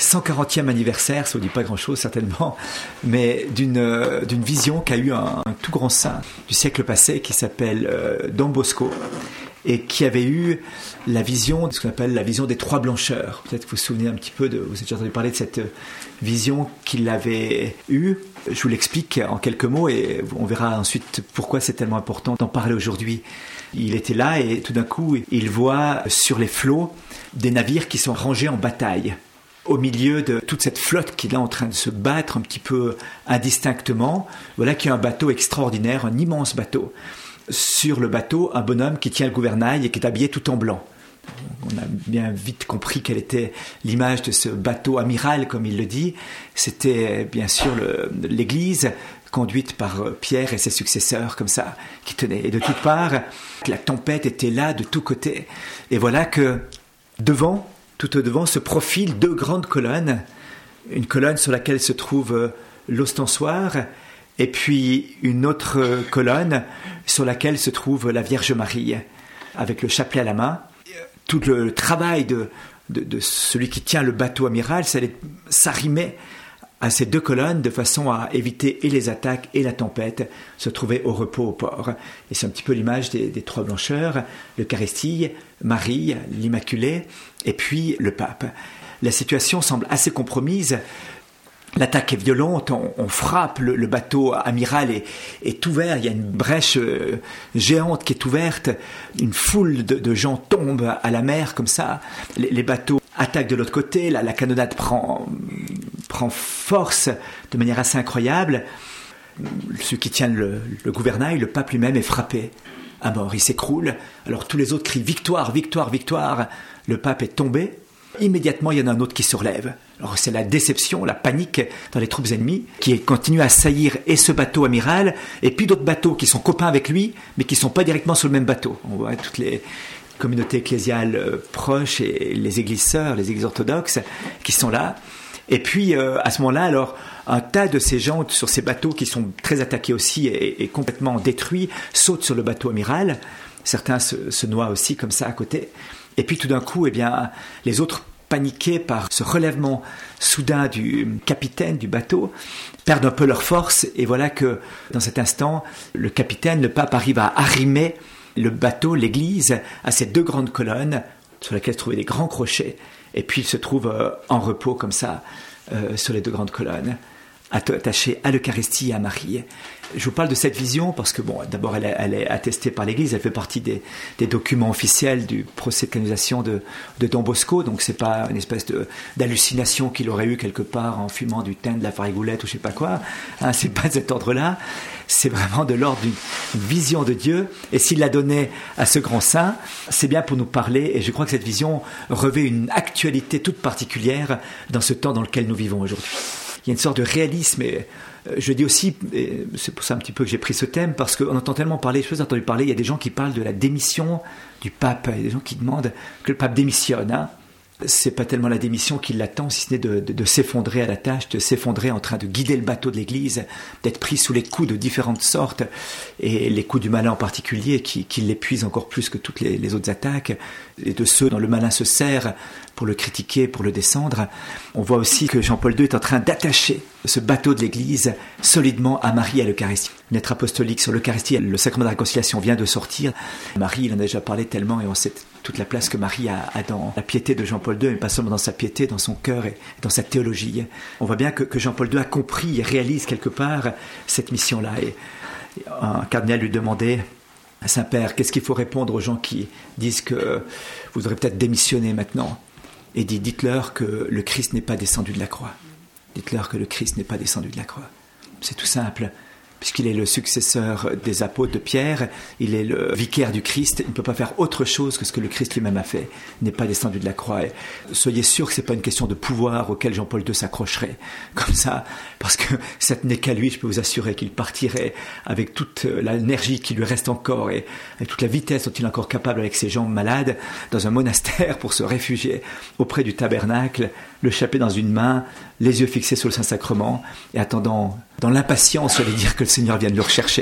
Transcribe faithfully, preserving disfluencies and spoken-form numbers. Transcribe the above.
cent quarantième anniversaire, ça ne vous dit pas grand-chose certainement, mais d'une, euh, d'une vision qu'a eu un, un tout grand saint du siècle passé qui s'appelle euh, Don Bosco, et qui avait eu la vision, de ce qu'on appelle la vision des trois blancheurs. Peut-être que vous vous souvenez un petit peu, de, vous avez déjà entendu parler de cette vision qu'il avait eue. Je vous l'explique en quelques mots et on verra ensuite pourquoi c'est tellement important d'en parler aujourd'hui. Il était là et tout d'un coup, il voit sur les flots des navires qui sont rangés en bataille. Au milieu de toute cette flotte qui est là en train de se battre un petit peu indistinctement, voilà qu'il y a un bateau extraordinaire, un immense bateau. Sur le bateau, un bonhomme qui tient le gouvernail et qui est habillé tout en blanc. On a bien vite compris quelle était l'image de ce bateau amiral, comme il le dit. C'était bien sûr le, l'église conduite par Pierre et ses successeurs, comme ça, qui tenaient. Et de toutes parts, la tempête était là de tous côtés. Et voilà que devant, tout au devant, se profilent deux grandes colonnes. Une colonne sur laquelle se trouve l'ostensoir, et puis une autre colonne sur laquelle se trouve la Vierge Marie, avec le chapelet à la main. Tout le travail de, de, de celui qui tient le bateau amiral, ça allait s'arrimer à ces deux colonnes de façon à éviter et les attaques et la tempête, se trouver au repos au port. Et c'est un petit peu l'image des, des trois blancheurs, l'Eucharistie, Marie, l'Immaculée, et puis le pape. La situation semble assez compromise. L'attaque est violente, on, on frappe, le, le bateau amiral est, est ouvert, il y a une brèche euh, géante qui est ouverte, une foule de, de gens tombent à la mer comme ça, les, les bateaux attaquent de l'autre côté, la, la canonnade prend, prend force de manière assez incroyable. Celui qui tient le, le gouvernail, le pape lui-même est frappé à mort, il s'écroule, alors tous les autres crient « Victoire, victoire, victoire !» Le pape est tombé. Immédiatement, il y en a un autre qui se relève. Alors, c'est la déception, la panique dans les troupes ennemies qui continuent à assaillir et ce bateau amiral et puis d'autres bateaux qui sont copains avec lui, mais qui ne sont pas directement sur le même bateau. On voit toutes les communautés ecclésiales euh, proches et les églises sœurs, les églises orthodoxes qui sont là. Et puis, euh, à ce moment-là, alors, un tas de ces gens sur ces bateaux qui sont très attaqués aussi et, et complètement détruits sautent sur le bateau amiral. Certains se, se noient aussi comme ça à côté. Et puis tout d'un coup, eh bien, les autres, paniqués par ce relèvement soudain du capitaine du bateau, perdent un peu leur force. Et voilà que, dans cet instant, le capitaine, le pape, arrive à arrimer le bateau, l'église, à ces deux grandes colonnes sur lesquelles se trouvaient des grands crochets. Et puis il se trouve euh, en repos comme ça, euh, sur les deux grandes colonnes, attachées à l'Eucharistie et à Marie. Je vous parle de cette vision parce que, bon, d'abord, elle est, elle est attestée par l'Église, elle fait partie des, des documents officiels du procès de canonisation de, de Don Bosco, donc c'est pas une espèce de, d'hallucination qu'il aurait eu quelque part en fumant du thym, de la farigoulette ou je sais pas quoi, hein, c'est pas de cet ordre-là, c'est vraiment de l'ordre d'une vision de Dieu, et s'il l'a donnée à ce grand saint, c'est bien pour nous parler, et je crois que cette vision revêt une actualité toute particulière dans ce temps dans lequel nous vivons aujourd'hui. Il y a une sorte de réalisme, et je dis aussi, et c'est pour ça un petit peu que j'ai pris ce thème, parce qu'on entend tellement parler, je vous ai entendu parler, il y a des gens qui parlent de la démission du pape, il y a des gens qui demandent que le pape démissionne. Hein. C'est pas tellement la démission qui l'attend, si ce n'est de, de, de s'effondrer à la tâche, de s'effondrer en train de guider le bateau de l'Église, d'être pris sous les coups de différentes sortes, et les coups du malin en particulier, qui, qui l'épuisent encore plus que toutes les, les autres attaques, et de ceux dont le malin se sert pour le critiquer, pour le descendre. On voit aussi que Jean-Paul deux est en train d'attacher ce bateau de l'Église solidement à Marie et à l'Eucharistie. Une lettre apostolique sur l'Eucharistie, le sacrement de la réconciliation vient de sortir. Marie, il en a déjà parlé tellement, et on sait toute la place que Marie a, a dans la piété de Jean-Paul deux, mais pas seulement dans sa piété, dans son cœur et dans sa théologie. On voit bien que, que Jean-Paul deux a compris et réalise quelque part cette mission-là. Et un cardinal lui demandait: Saint-Père, qu'est-ce qu'il faut répondre aux gens qui disent que vous aurez peut-être démissionné maintenant? Et dit, dites-leur que le Christ n'est pas descendu de la croix. Dites-leur que le Christ n'est pas descendu de la croix. C'est tout simple. Puisqu'il est le successeur des apôtres de Pierre, il est le vicaire du Christ, il ne peut pas faire autre chose que ce que le Christ lui-même a fait. Il n'est pas descendu de la croix. Et soyez sûr que ce n'est pas une question de pouvoir auquel Jean-Paul deux s'accrocherait comme ça, parce que ça tenait qu'à lui, je peux vous assurer qu'il partirait avec toute l'énergie qui lui reste encore et avec toute la vitesse dont il est encore capable avec ses jambes malades, dans un monastère pour se réfugier auprès du tabernacle, le chapelet dans une main, les yeux fixés sur le Saint-Sacrement, et attendant dans l'impatience, j'allais dire, que le Seigneur vienne le rechercher.